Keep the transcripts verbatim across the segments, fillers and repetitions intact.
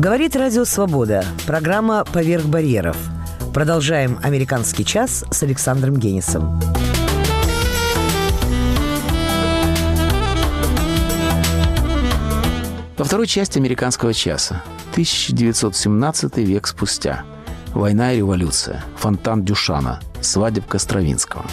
Говорит Радио Свобода. Программа «Поверх барьеров». Продолжаем «Американский час» с Александром Генисом. Во второй части «Американского часа». тысяча девятьсот семнадцатый век спустя. Война и революция. Фонтан Дюшана. Свадебка Стравинского.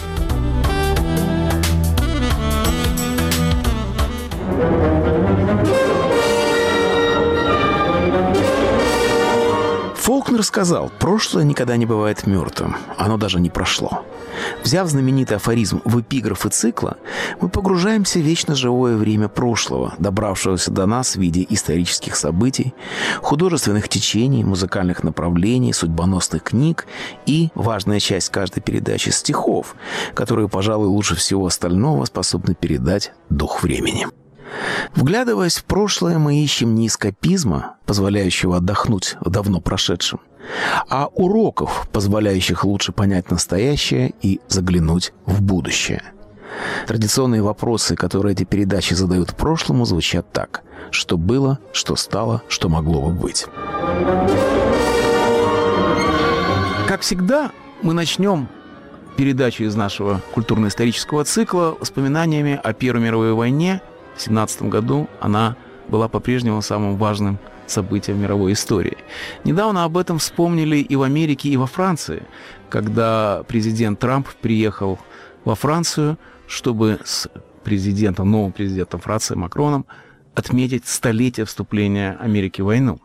Фолкнер сказал: прошлое никогда не бывает мертвым, оно даже не прошло. Взяв знаменитый афоризм в эпиграфы цикла, мы погружаемся в вечно живое время прошлого, добравшегося до нас в виде исторических событий, художественных течений, музыкальных направлений, судьбоносных книг и, важная часть каждой передачи, стихов, которые, пожалуй, лучше всего остального способны передать дух времени. Вглядываясь в прошлое, мы ищем не эскапизма, позволяющего отдохнуть в давно прошедшем, а уроков, позволяющих лучше понять настоящее и заглянуть в будущее. Традиционные вопросы, которые эти передачи задают прошлому, звучат так: что было, что стало, что могло бы быть. Как всегда, мы начнем передачу из нашего культурно-исторического цикла воспоминаниями о Первой мировой войне. В тысяча девятьсот семнадцатом году она была по-прежнему самым важным событием в мировой истории. Недавно об этом вспомнили и в Америке, и во Франции, когда президент Трамп приехал во Францию, чтобы с президентом, новым президентом Франции Макроном отметить столетие вступления Америки в войну.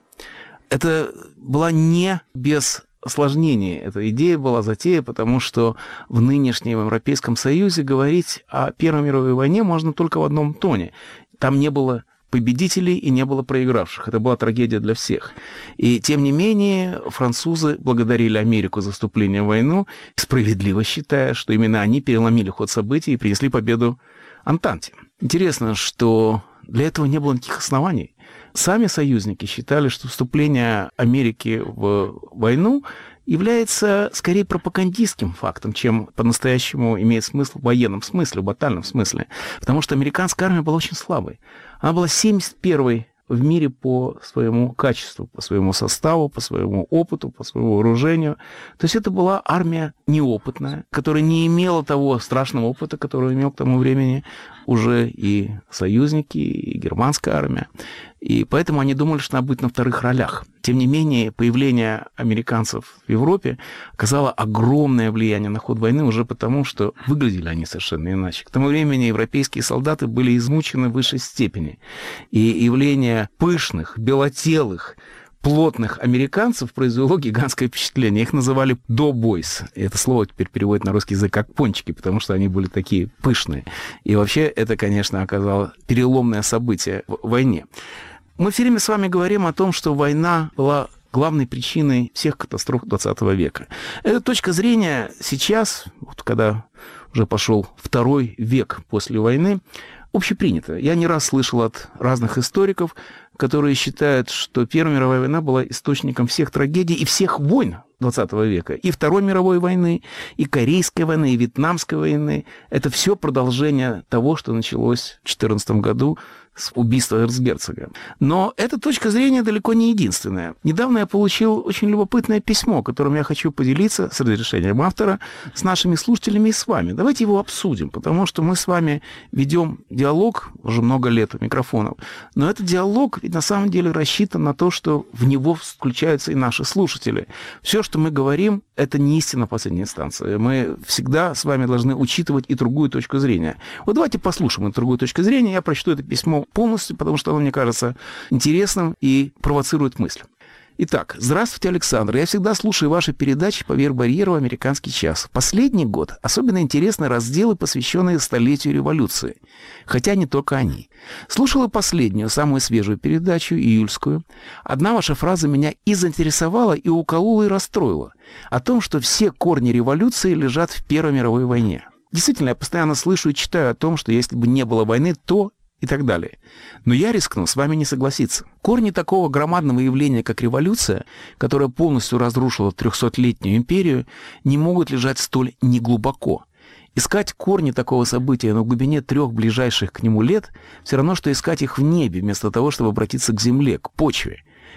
Это была не без осложнений. Эта идея была затея, потому что в нынешнем Европейском Союзе говорить о Первой мировой войне можно только в одном тоне. Там не было победителей и не было проигравших. Это была трагедия для всех. И, тем не менее, французы благодарили Америку за вступление в войну, справедливо считая, что именно они переломили ход событий и принесли победу Антанте. Интересно, что для этого не было никаких оснований. Сами союзники считали, что вступление Америки в войну является скорее пропагандистским фактом, чем по-настоящему имеет смысл в военном смысле, в батальном смысле. Потому что американская армия была очень слабой. Она была семьдесят первой в мире по своему качеству, по своему составу, по своему опыту, по своему вооружению. То есть это была армия неопытная, которая не имела того страшного опыта, который имел к тому времени уже и союзники, и германская армия. И поэтому они думали, что она будет на вторых ролях. Тем не менее, появление американцев в Европе оказало огромное влияние на ход войны уже потому, что выглядели они совершенно иначе. К тому времени европейские солдаты были измучены в высшей степени. И явление пышных, белотелых, плотных американцев произвело гигантское впечатление. Их называли «добойс». И это слово теперь переводит на русский язык как «пончики», потому что они были такие пышные. И вообще это, конечно, оказалось переломное событие в войне. Мы все время с вами говорим о том, что война была главной причиной всех катастроф двадцатого века. Эта точка зрения сейчас, вот когда уже пошел второй век после войны, общепринята. Я не раз слышал от разных историков, которые считают, что Первая мировая война была источником всех трагедий и всех войн двадцатого века. И Второй мировой войны, и Корейской войны, и Вьетнамской войны. Это все продолжение того, что началось в две тысячи четырнадцатом году с убийства эрцгерцога. Но эта точка зрения далеко не единственная. Недавно я получил очень любопытное письмо, которым я хочу поделиться с разрешением автора с нашими слушателями и с вами. Давайте его обсудим, потому что мы с вами ведем диалог уже много лет у микрофонов. Но этот диалог ведь на самом деле рассчитан на то, что в него включаются и наши слушатели. Все, что мы говорим, это не истина последней инстанции. Мы всегда с вами должны учитывать и другую точку зрения. Вот давайте послушаем эту другую точку зрения. Я прочту это письмо полностью, потому что оно, мне кажется, интересным и провоцирует мысль. Итак, здравствуйте, Александр. Я всегда слушаю ваши передачи «Поверх барьеров. Американский час». Последний год особенно интересны разделы, посвященные столетию революции. Хотя не только они. Слушала последнюю, самую свежую передачу, июльскую. Одна ваша фраза меня и заинтересовала, и уколола, и расстроила. О том, что все корни революции лежат в Первой мировой войне. Действительно, я постоянно слышу и читаю о том, что если бы не было войны, то... и так далее. Но я рискну с вами не согласиться. Корни такого громадного явления, как революция, которая полностью разрушила трехсотлетнюю империю, не могут лежать столь неглубоко. Искать корни такого события на глубине трех ближайших к нему лет все равно, что искать их в небе, вместо того, чтобы обратиться к земле, к почве.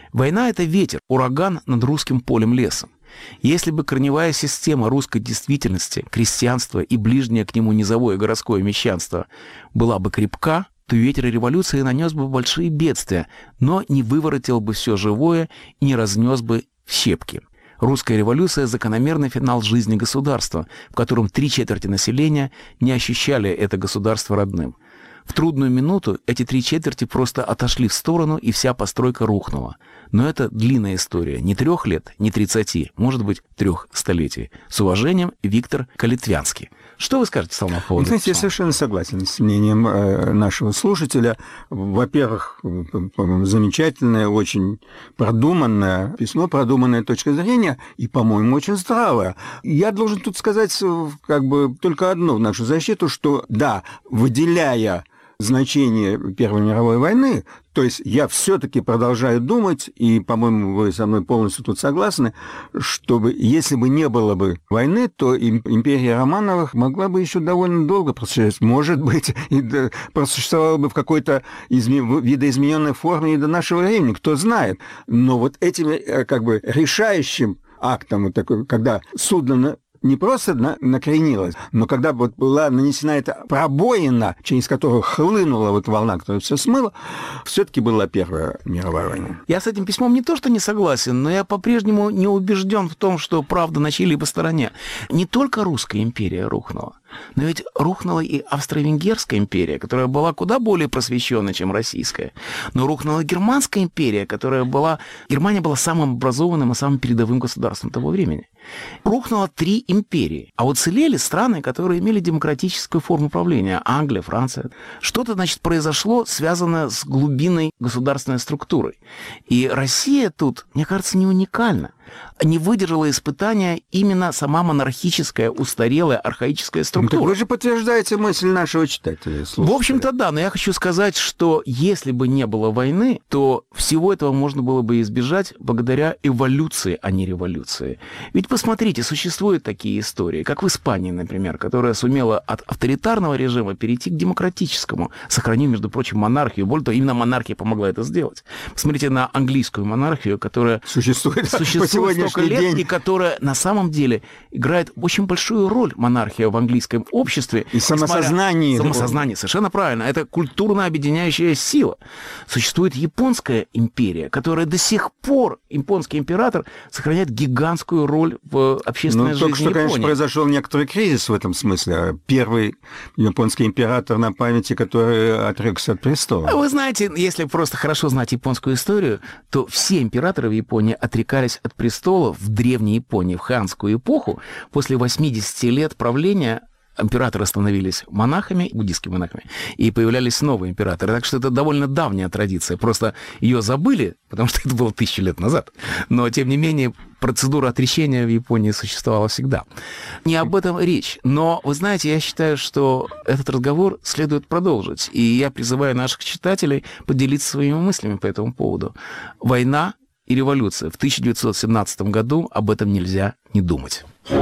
Война — это ветер, ураган над русским полем лесом. Если бы корневая система русской действительности, крестьянство и ближнее к нему низовое городское мещанство была бы крепка, то ветер революции нанес бы большие бедствия, но не выворотил бы все живое и не разнес бы в щепки. Русская революция — закономерный финал жизни государства, в котором три четверти населения не ощущали это государство родным. В трудную минуту эти три четверти просто отошли в сторону, и вся постройка рухнула. Но это длинная история, не трех лет, не тридцати, может быть, трех столетий. С уважением, Виктор Калитвянский. Что вы скажете, Салман, по поводу этого? Знаете, я совершенно согласен с мнением нашего слушателя. Во-первых, замечательное, очень продуманное письмо, продуманная точка зрения, и, по-моему, очень здравая. Я должен тут сказать как бы только одно в нашу защиту, что, да, выделяя значение Первой мировой войны, то есть я все-таки продолжаю думать, и, по-моему, вы со мной полностью тут согласны, чтобы, если бы не было бы войны, то империя Романовых могла бы еще довольно долго просуществовать, может быть, и просуществовала бы в какой-то изме... видоизмененной форме и до нашего времени, кто знает. Но вот этим как бы решающим актом, вот такой, когда судно не просто на, накренилась, но когда вот была нанесена эта пробоина, через которую хлынула вот волна, которая все смыла, все-таки была Первая мировая война. Я с этим письмом не то что не согласен, но я по-прежнему не убежден в том, что правда на чьей-либо стороне. Не только Русская империя рухнула, но ведь рухнула и Австро-Венгерская империя, которая была куда более просвещенной, чем Российская. Но рухнула Германская империя, которая была... Германия была самым образованным и самым передовым государством того времени. Рухнуло три империи. А уцелели страны, которые имели демократическую форму правления. Англия, Франция. Что-то, значит, произошло, связанное с глубинной государственной структурой. И Россия тут, мне кажется, не уникальна. Не выдержала испытания именно сама монархическая, устарелая, архаическая структура. Ну, так вы же подтверждаете мысль нашего читателя. Слушателя. В общем-то, да, но я хочу сказать, что если бы не было войны, то всего этого можно было бы избежать благодаря эволюции, а не революции. Ведь посмотрите, существуют такие истории, как в Испании, например, которая сумела от авторитарного режима перейти к демократическому, сохранив, между прочим, монархию. Более того, именно монархия помогла это сделать. Посмотрите на английскую монархию, которая существует, существует столько лет, день. И которая на самом деле играет очень большую роль, монархия в английском обществе. И самосознание. Самосознание, совершенно правильно. Это культурно объединяющая сила. Существует японская империя, которая до сих пор, японский император, сохраняет гигантскую роль в общественной ну, жизни только что, Японии. Конечно, произошел некоторый кризис в этом смысле. Первый японский император на памяти, который отрекся от престола. Вы знаете, если просто хорошо знать японскую историю, то все императоры в Японии отрекались от престола в древней Японии, в ханскую эпоху. После восьмидесяти лет правления императоры становились монахами, буддийскими монахами, и появлялись новые императоры. Так что это довольно давняя традиция. Просто ее забыли, потому что это было тысячу лет назад. Но, тем не менее, процедура отречения в Японии существовала всегда. Не об этом речь. Но, вы знаете, я считаю, что этот разговор следует продолжить. И я призываю наших читателей поделиться своими мыслями по этому поводу. Война и революция. В тысяча девятьсот семнадцатом году об этом нельзя не думать.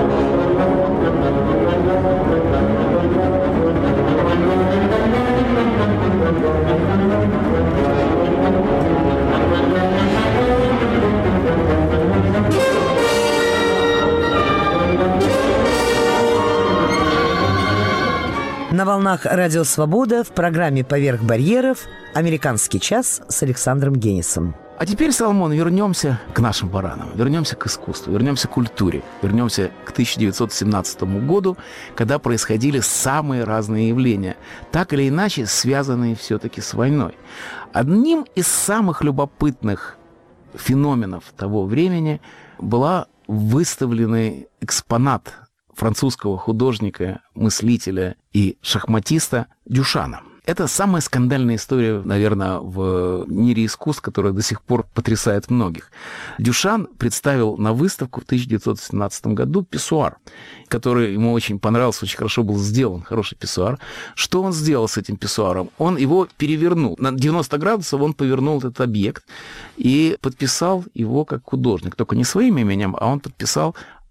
На волнах Радио Свобода в программе «Поверх барьеров» «Американский час» с Александром Генисом. А теперь, Соломон, вернемся к нашим баранам, вернемся к искусству, вернемся к культуре, вернемся к тысяча девятьсот семнадцатому году, когда происходили самые разные явления, так или иначе связанные все-таки с войной. Одним из самых любопытных феноменов того времени была выставленный экспонат французского художника, мыслителя и шахматиста Дюшана. Это самая скандальная история, наверное, в мире искусств, которая до сих пор потрясает многих. Дюшан представил на выставку в тысяча девятьсот семнадцатом году писсуар, который ему очень понравился, очень хорошо был сделан, хороший писсуар. Что он сделал с этим писсуаром? Он его перевернул. На девяносто градусов он повернул этот объект и подписал его как художник. Только не своим именем, а он подписал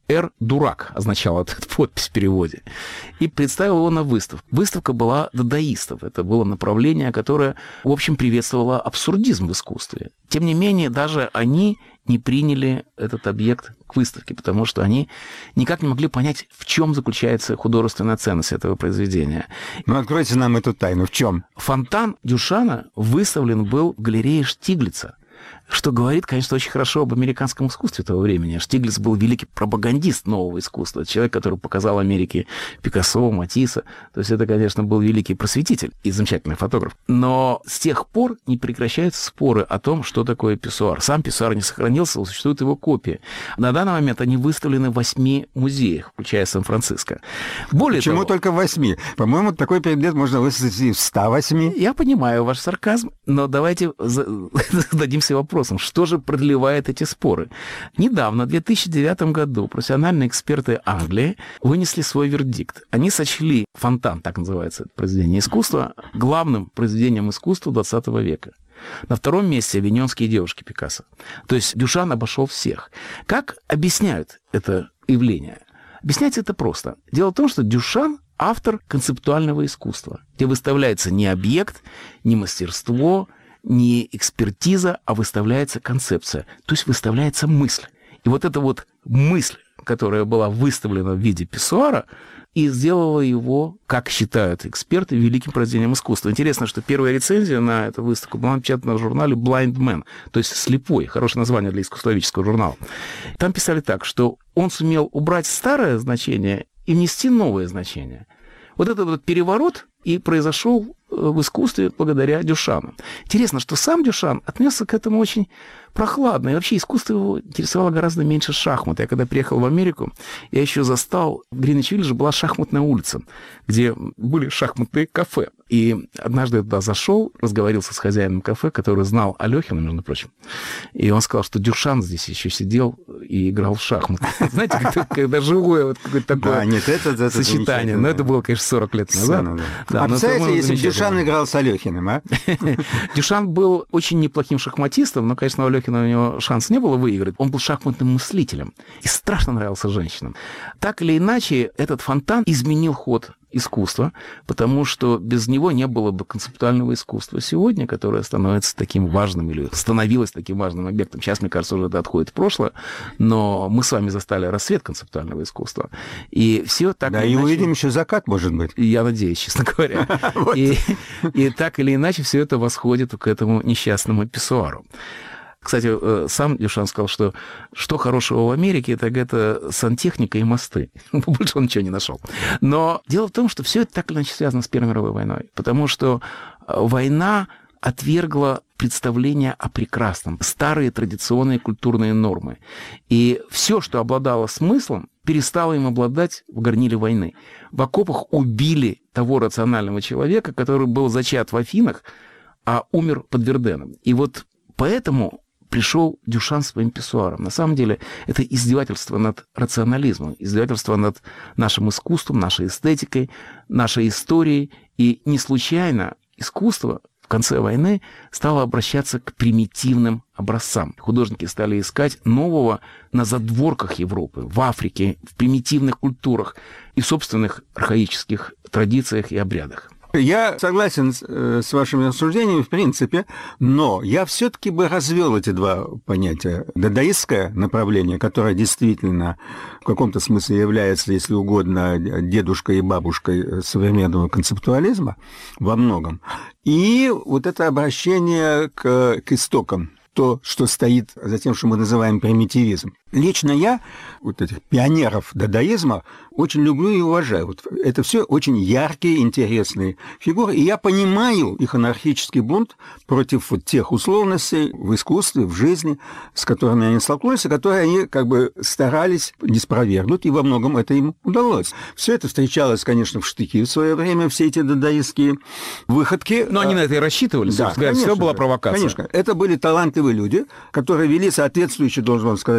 «Р. Дурак» означала эта подпись в переводе, и представил его на выставку. Выставка была дадаистов. Это было направление, которое, в общем, приветствовало абсурдизм в искусстве. Тем не менее, даже они не приняли этот объект к выставке, потому что они никак не могли понять, в чем заключается художественная ценность этого произведения. Ну, откройте нам эту тайну. В чем? Фонтан Дюшана выставлен был в галерее Штиглица, что говорит, конечно, очень хорошо об американском искусстве того времени. Штиглиц был великий пропагандист нового искусства, человек, который показал Америке Пикассо, Матисса. То есть это, конечно, был великий просветитель и замечательный фотограф. Но с тех пор не прекращаются споры о том, что такое писсуар. Сам писсуар не сохранился, существует его копия. На данный момент они выставлены в восьми музеях, включая Сан-Франциско. Более Почему того, только в восьми? По-моему, такой предмет можно выставить и в ста восьми. Я понимаю ваш сарказм, но давайте зададимся вопросом, что же продлевает эти споры. Недавно, в две тысячи девятом году, профессиональные эксперты Англии вынесли свой вердикт. Они сочли «Фонтан», так называется это произведение искусства, главным произведением искусства двадцатого века. На втором месте «Авиньонские девушки» Пикассо. То есть Дюшан обошел всех. Как объясняют это явление? Объясняется это просто. Дело в том, что Дюшан – автор концептуального искусства, где выставляется не объект, не мастерство, не экспертиза, а выставляется концепция, то есть выставляется мысль. И вот эта вот мысль, которая была выставлена в виде писсуара, и сделала его, как считают эксперты, великим произведением искусства. Интересно, что первая рецензия на эту выставку была напечатана в журнале Blind Man, то есть «Слепой», хорошее название для искусствоведческого журнала. Там писали так, что он сумел убрать старое значение и внести новое значение. Вот этот вот переворот и произошел в искусстве благодаря Дюшану. Интересно, что сам Дюшан отнесся к этому очень прохладно. И вообще искусство его интересовало гораздо меньше шахмат. Я когда приехал в Америку, я еще застал, в Гринвич-Виллидже была шахматная улица, где были шахматные кафе. И однажды я туда зашел, разговорился с хозяином кафе, который знал Алёхина, между прочим. И он сказал, что Дюшан здесь еще сидел и играл в шахматы. Знаете, когда живое вот какое-то такое сочетание. Но это было, конечно, сорок лет назад. А представляете, если Дюшан играл с Алёхиным, а? Дюшан был очень неплохим шахматистом, но, конечно, у Алёхина у него шанса не было выиграть. Он был шахматным мыслителем и страшно нравился женщинам. Так или иначе, этот фонтан изменил ход искусства, потому что без него не было бы концептуального искусства сегодня, которое становится таким важным или становилось таким важным объектом. Сейчас, мне кажется, уже это отходит в прошлое, но мы с вами застали рассвет концептуального искусства. И все так да, и иначе... увидим еще закат, может быть. Я надеюсь, честно говоря. и, и так или иначе все это восходит к этому несчастному писсуару. Кстати, сам Дюшан сказал, что что хорошего в Америке, так это сантехника и мосты. Больше он ничего не нашел. Но дело в том, что все это так или иначе связано с Первой мировой войной. Потому что война отвергла представление о прекрасном, старые традиционные культурные нормы. И все, что обладало смыслом, перестало им обладать в горниле войны. В окопах убили того рационального человека, который был зачат в Афинах, а умер под Верденом. И вот поэтому пришел Дюшан своим писсуаром. На самом деле это издевательство над рационализмом, издевательство над нашим искусством, нашей эстетикой, нашей историей. И не случайно искусство в конце войны стало обращаться к примитивным образцам. Художники стали искать нового на задворках Европы, в Африке, в примитивных культурах и собственных архаических традициях и обрядах. Я согласен с вашими рассуждениями, в принципе, но я все-таки бы развел эти два понятия. Дадаистское направление, которое действительно в каком-то смысле является, если угодно, дедушкой и бабушкой современного концептуализма во многом, и вот это обращение к, к истокам, то, что стоит за тем, что мы называем примитивизм. Лично я вот этих пионеров дадаизма очень люблю и уважаю. Вот это все очень яркие, интересные фигуры, и я понимаю их анархический бунт против вот тех условностей в искусстве, в жизни, с которыми они столкнулись, и которые они как бы старались не спровергнуть, и во многом это им удалось. Все это встречалось, конечно, в штыки в свое время, все эти дадаистские выходки. Но они на это и рассчитывали, да, конечно, все была провокация. Конечно, это были талантливые люди, которые вели соответствующий, должен вам сказать, образ жизни.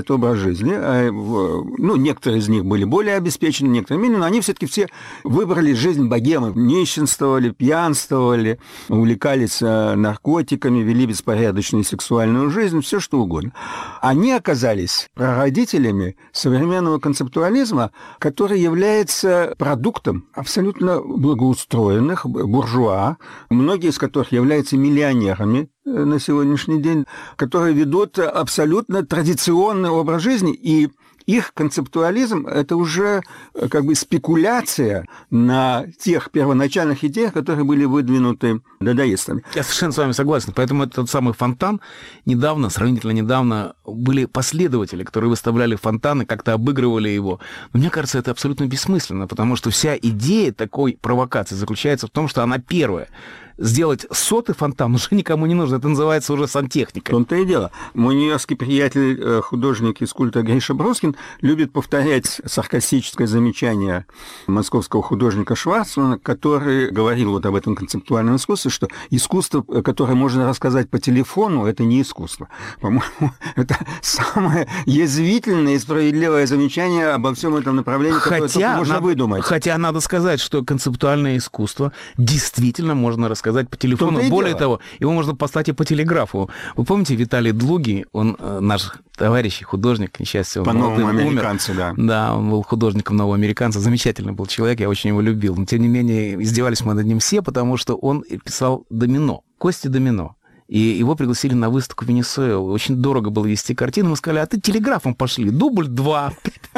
жизни. Ну, некоторые из них были более обеспечены, некоторые менее, но они все-таки все выбрали жизнь богемы. Нищенствовали, пьянствовали, увлекались наркотиками, вели беспорядочную сексуальную жизнь, все что угодно. Они оказались прародителями современного концептуализма, который является продуктом абсолютно благоустроенных буржуа, многие из которых являются миллионерами на сегодняшний день, которые ведут абсолютно традиционный образ жизни, и их концептуализм – это уже как бы спекуляция на тех первоначальных идеях, которые были выдвинуты дадаистами. Я совершенно с вами согласен. Поэтому этот самый фонтан недавно, сравнительно недавно, были последователи, которые выставляли фонтаны, как-то обыгрывали его. Но мне кажется, это абсолютно бессмысленно, потому что вся идея такой провокации заключается в том, что она первая. Сделать сотый фонтан уже никому не нужно. Это называется уже сантехника. В том-то и дело. Мой нью-йоркский приятель, художник и скульптор Гриша Брускин, любит повторять саркастическое замечание московского художника Шварцмана, который говорил вот об этом концептуальном искусстве, что искусство, которое можно рассказать по телефону, это не искусство. По-моему, это самое язвительное и справедливое замечание обо всем этом направлении, которое только можно надо, выдумать. Хотя надо сказать, что концептуальное искусство действительно можно рассказать сказать по телефону. Более дело. того, его можно послать и по телеграфу. Вы помните Виталий Длугий, он наш товарищ, художник, к несчастью, по новому американцу, да. Да, он был художником нового американца, замечательный был человек, я очень его любил. Но, тем не менее, издевались мы над ним все, потому что он писал домино, кости домино. И его пригласили на выставку в Венесуэлу. Очень дорого было вести картину. Мы сказали, а ты телеграфом пошли, дубль два.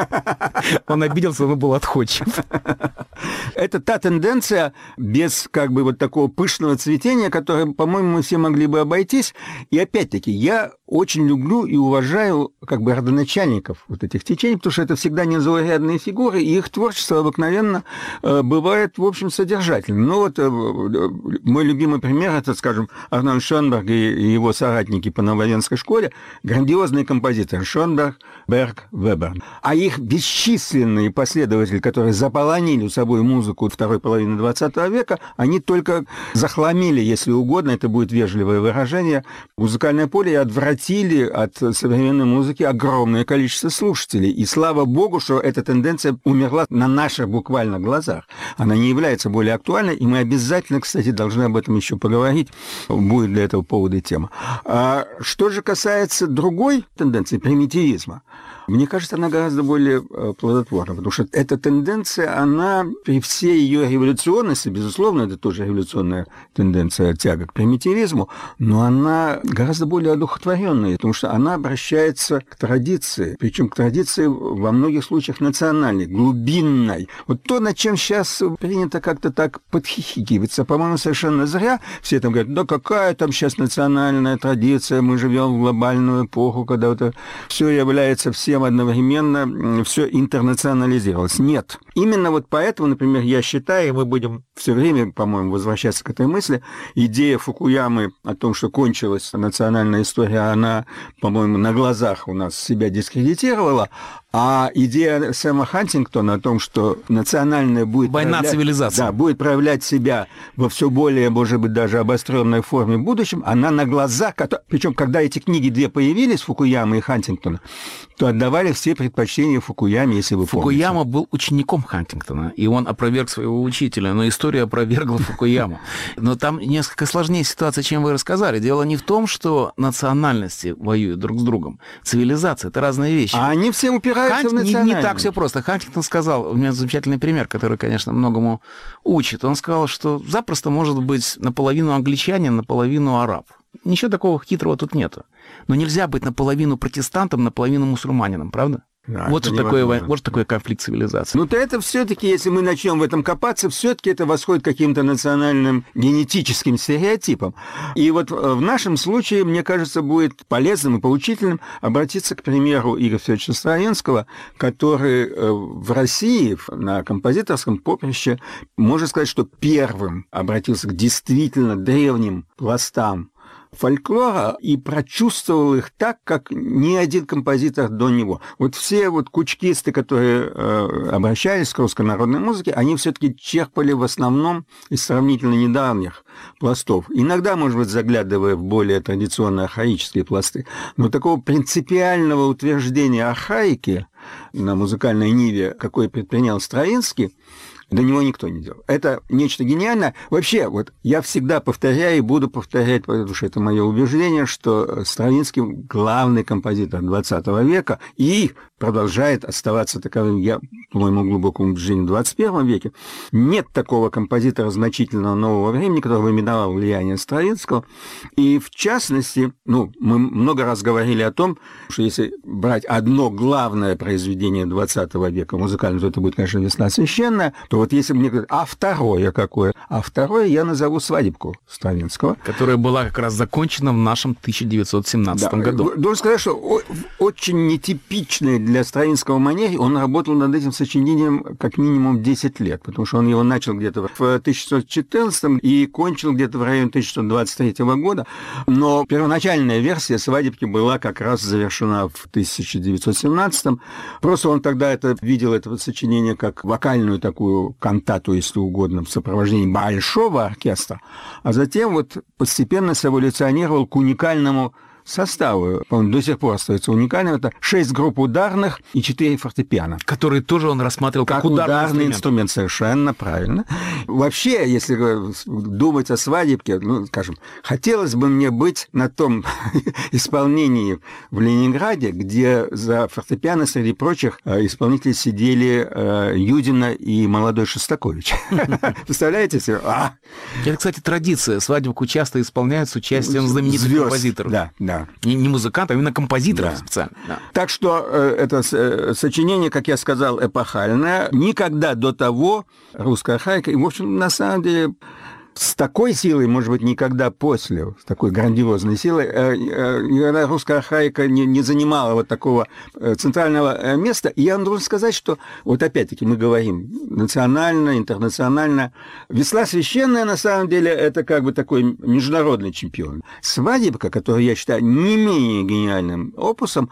Он обиделся, он был отходчив. Это та тенденция без как бы вот такого пышного цветения, которое, по-моему, мы все могли бы обойтись. И опять-таки, я очень люблю и уважаю как бы родоначальников вот этих течений, потому что это всегда незаурядные фигуры, и их творчество обыкновенно э, бывает, в общем, содержательным. Ну вот э, мой любимый пример, это, скажем, Арнольд Шонберг и его соратники по Нововенской школе, грандиозные композиторы Шонберг, Берг, Вебер. А их бесчисленные последователи, которые заполонили собой музыку второй половины двадцатого века, они только захламили, если угодно, это будет вежливое выражение, музыкальное поле и отвратили от современной музыки огромное количество слушателей. И слава богу, что эта тенденция умерла на наших буквально глазах. Она не является более актуальной, и мы обязательно, кстати, должны об этом еще поговорить. Будет для этого повод и тема. А что же касается другой тенденции, примитивизма, мне кажется, она гораздо более плодотворна, потому что эта тенденция, она при всей ее революционности, безусловно, это тоже революционная тенденция, тяга к примитивизму, но она гораздо более одухотворенная, потому что она обращается к традиции, причем к традиции во многих случаях национальной, глубинной. Вот то, над чем сейчас принято как-то так подхихикиваться, по-моему, совершенно зря. Все там говорят, да какая там сейчас национальная традиция, мы живем в глобальную эпоху, когда это все является всем одновременно, все интернационализировалось. Нет. Именно вот поэтому, например, я считаю, и мы будем все время, по-моему, возвращаться к этой мысли, идея Фукуямы о том, что кончилась национальная история, она, по-моему, на глазах у нас себя дискредитировала, а идея Сэма Хантингтона о том, что национальная будет... Война цивилизации. Да, будет проявлять себя во все более, может быть, даже обостренной форме в будущем, она на глазах... Причем, когда эти книги две появились, Фукуямы и Хантингтона, то отдавали все предпочтения Фукуяме, если вы помните. Фукуяма был учеником Хантингтона, и он опроверг своего учителя, но история опровергла Фукуяму. Но там несколько сложнее ситуация, чем вы рассказали. Дело не в том, что национальности воюют друг с другом. Цивилизация — это разные вещи. А они все упираются Хант... в национальность. Не, не так все просто. Хантингтон сказал, у меня замечательный пример, который, конечно, многому учит. Он сказал, что запросто может быть наполовину англичанин, наполовину араб. Ничего такого хитрого тут нету. Но нельзя быть наполовину протестантом, наполовину мусульманином, правда? Да, вот, что такое, вот такой конфликт цивилизации. Ну, то это все-таки, если мы начнем в этом копаться, все-таки это восходит к каким-то национальным генетическим стереотипам. И вот в нашем случае, мне кажется, будет полезным и поучительным обратиться к примеру Игоря Федоровича Стравинского, который в России на композиторском поприще, можно сказать, что первым обратился к действительно древним пластам фольклора и прочувствовал их так, как ни один композитор до него. Вот все вот кучкисты, которые э, обращались к русской народной музыке, они все-таки черпали в основном из сравнительно недавних пластов. Иногда, может быть, заглядывая в более традиционные архаические пласты. Но такого принципиального утверждения архаики на музыкальной ниве, какой предпринял Стравинский, до него никто не делал. Это нечто гениальное. Вообще, вот я всегда повторяю и буду повторять, потому что это мое убеждение, что Стравинский главный композитор двадцатого века и продолжает оставаться таковым, я, по моему глубокому убеждению, в двадцать первом веке. Нет такого композитора значительного нового времени, который бы миновал влияние Стравинского. И в частности, ну, мы много раз говорили о том, что если брать одно главное произведение двадцатого века музыкальное, то это будет, конечно, «Весна священная», то вот если мне говорят, а второе какое? А второе я назову «Свадебку» Стравинского. Которая была как раз закончена в нашем тысяча девятьсот семнадцатом да. году. Должен сказать, что очень нетипичный для Стравинского манере, он работал над этим сочинением как минимум десять лет, потому что он его начал где-то в тысяча шестьсот четырнадцатом и кончил где-то в районе тысяча шестьсот двадцать третьего года. Но первоначальная версия «Свадебки» была как раз завершена в тысяча девятьсот семнадцатом. Просто он тогда это видел, это сочинение, как вокальную такую кантату, если угодно, в сопровождении большого оркестра, а затем вот постепенно эволюционировал к уникальному составу. Он до сих пор остается уникальным. Это шесть групп ударных и четыре фортепиано. Которые тоже он рассматривал как, как ударный, ударный инструмент. инструмент. Совершенно правильно. Вообще, если думать о свадебке, ну, скажем, хотелось бы мне быть на том исполнении в Ленинграде, где за фортепиано среди прочих исполнителей сидели Юдина и молодой Шостакович. Представляете себе? А! Это, кстати, традиция. Свадебку часто исполняют с участием знаменитых Звезд. композиторов. Да, да. Не, не музыканта, а именно композитора да. специально. Да. Так что э, это э, сочинение, как я сказал, эпохальное. Никогда до того русская архаика, и, в общем, на самом деле, с такой силой, может быть, никогда после, с такой грандиозной силой, никогда русская архаика не, не занимала вот такого центрального места. И я вам должен сказать, что, вот опять-таки мы говорим национально, интернационально. «Весна священная», на самом деле, это как бы такой международный чемпион. «Свадебка», которую я считаю не менее гениальным опусом,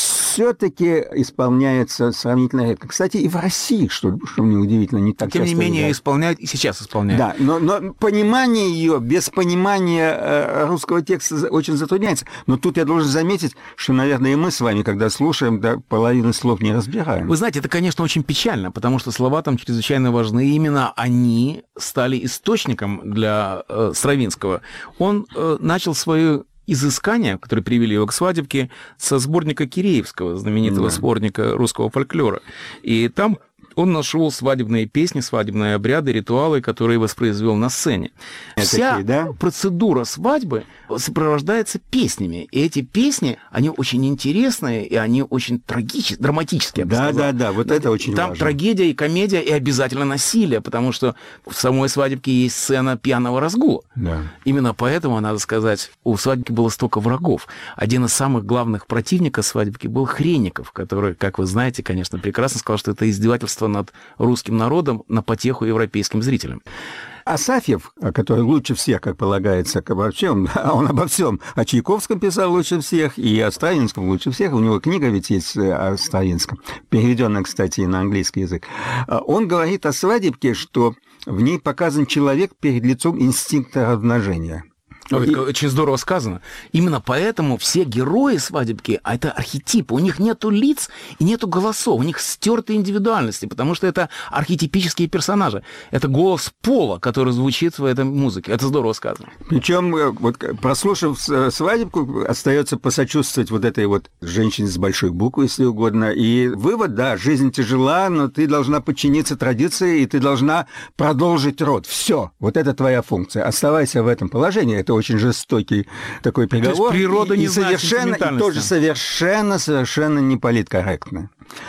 все-таки исполняется сравнительно редко. Кстати, и в России, что, что мне удивительно, не так Тем часто. Тем не менее, играет. исполняют и сейчас исполняют. Да, но, но понимание ее без понимания русского текста очень затрудняется. Но тут я должен заметить, что, наверное, и мы с вами, когда слушаем, да, половину слов не разбираем. Вы знаете, это, конечно, очень печально, потому что слова там чрезвычайно важны. И именно они стали источником для э, Стравинского. Он э, начал свою изыскания, которые привели его к свадебке, со сборника Киреевского, знаменитого да. сборника русского фольклора. И там он нашел свадебные песни, свадебные обряды, ритуалы, которые воспроизвел на сцене. Это Вся такие, да? процедура свадьбы сопровождается песнями. И эти песни, они очень интересные, и они очень трагические, драматические, я бы да, сказал. Да, да, вот это очень Там важно. трагедия и комедия, и обязательно насилие, потому что в самой свадебке есть сцена пьяного разгула. Да. Именно поэтому, надо сказать, у свадебки было столько врагов. Один из самых главных противников свадебки был Хренников, который, как вы знаете, конечно, прекрасно сказал, что это издевательство над русским народом на потеху европейским зрителям. Асафьев, который лучше всех, как полагается, обо всем, он обо всем, о Чайковском писал лучше всех, и о Стравинском лучше всех, у него книга ведь есть о Стравинском, переведенная, кстати, на английский язык. Он говорит о свадебке, что в ней показан человек перед лицом инстинкта размножения. Это и... очень здорово сказано. Именно поэтому все герои свадебки – это архетипы. У них нету лиц и нету голосов. У них стертые индивидуальности, потому что это архетипические персонажи. Это голос пола, который звучит в этой музыке. Это здорово сказано. Причем, вот, прослушав свадебку, остается посочувствовать вот этой вот женщине с большой буквы, если угодно. И вывод, да, жизнь тяжела, но ты должна подчиниться традиции, и ты должна продолжить род. Все, вот это твоя функция. Оставайся в этом положении. Это очень жестокий такой приговор. То есть природа и, не и знает совершенно, и тоже совершенно, совершенно не политкорректно.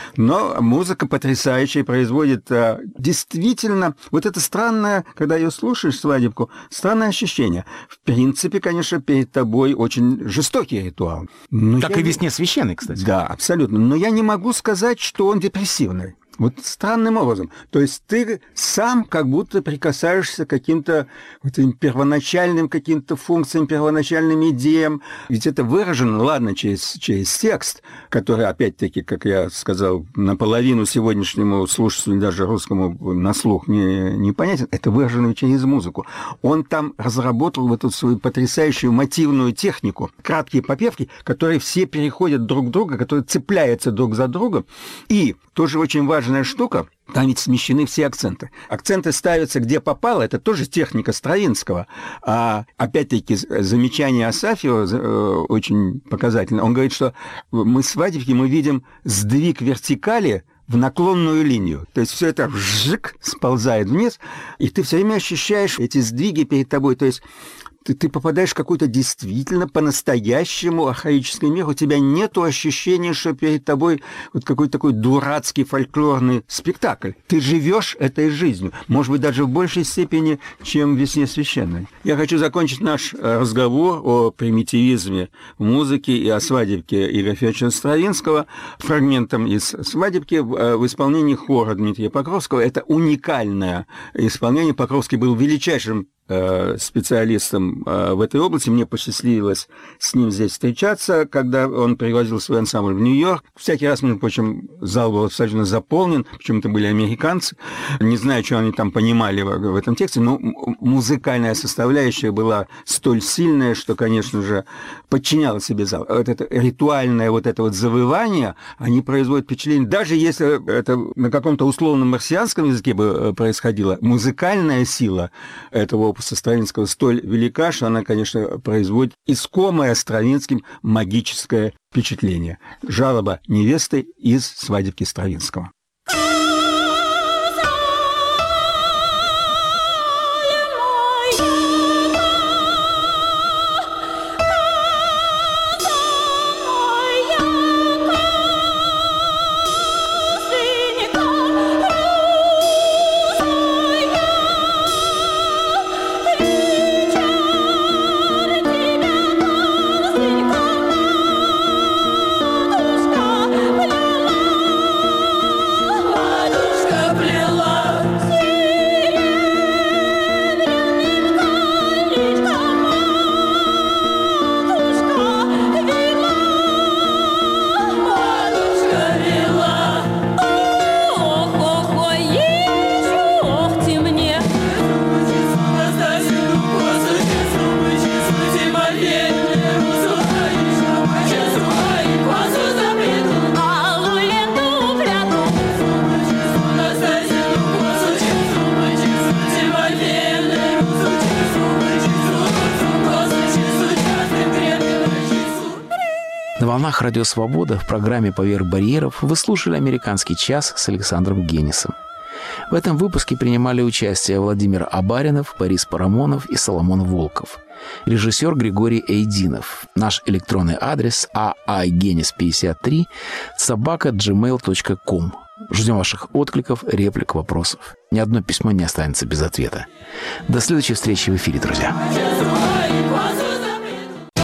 Но музыка потрясающая, производит а, действительно вот это странное, когда ее слушаешь, свадебку, странное ощущение. В принципе, конечно, перед тобой очень жестокий ритуал. Но как и «Весне священной», кстати. Да, абсолютно. Но я не могу сказать, что он депрессивный. Вот странным образом. То есть ты сам как будто прикасаешься к каким-то вот этим первоначальным каким-то функциям, первоначальным идеям. Ведь это выражено, ладно, через, через текст, который, опять-таки, как я сказал, наполовину сегодняшнему слушателю, даже русскому, на слух не, не понятен. Это выражено через музыку. Он там разработал вот эту свою потрясающую мотивную технику. Краткие попевки, которые все переходят друг к другу, которые цепляются друг за другом. И тоже очень важная штука, там ведь смещены все акценты. Акценты ставятся где попало, это тоже техника Стравинского. А опять-таки замечание Асафьева очень показательно. Он говорит, что мы с Вадевки мы видим сдвиг вертикали в наклонную линию. То есть все это вжик сползает вниз, и ты все время ощущаешь эти сдвиги перед тобой. То есть ты, ты попадаешь в какой-то действительно по-настоящему архаический мир, у тебя нет ощущения, что перед тобой вот какой-то такой дурацкий фольклорный спектакль. Ты живешь этой жизнью, может быть, даже в большей степени, чем в «Весне священной». Я хочу закончить наш разговор о примитивизме в музыке и о свадебке Игоря Федоровича Стравинского фрагментом из свадебки в исполнении хора Дмитрия Покровского. Это уникальное исполнение. Покровский был величайшим специалистом в этой области. Мне посчастливилось с ним здесь встречаться, когда он привозил свой ансамбль в Нью-Йорк. Всякий раз, между прочим, зал был абсолютно заполнен, почему-то были американцы. Не знаю, что они там понимали в этом тексте, но музыкальная составляющая была столь сильная, что, конечно же, подчиняла себе зал. Вот это ритуальное вот это вот завывание, они производят впечатление, даже если это на каком-то условном марсианском языке бы происходило, музыкальная сила этого опуса Стравинского столь велика, что она, конечно, производит искомое Стравинским магическое впечатление. Жалоба невесты из свадебки Стравинского. На волнах Радио Свобода в программе «Поверх барьеров» вы слушали «Американский час» с Александром Генисом. В этом выпуске принимали участие Владимир Абаринов, Борис Парамонов и Соломон Волков. Режиссер Григорий Эйдинов. Наш электронный адрес а а генис пятьдесят три собака джи мейл точка ком. Ждем ваших откликов, реплик, вопросов. Ни одно письмо не останется без ответа. До следующей встречи в эфире, друзья.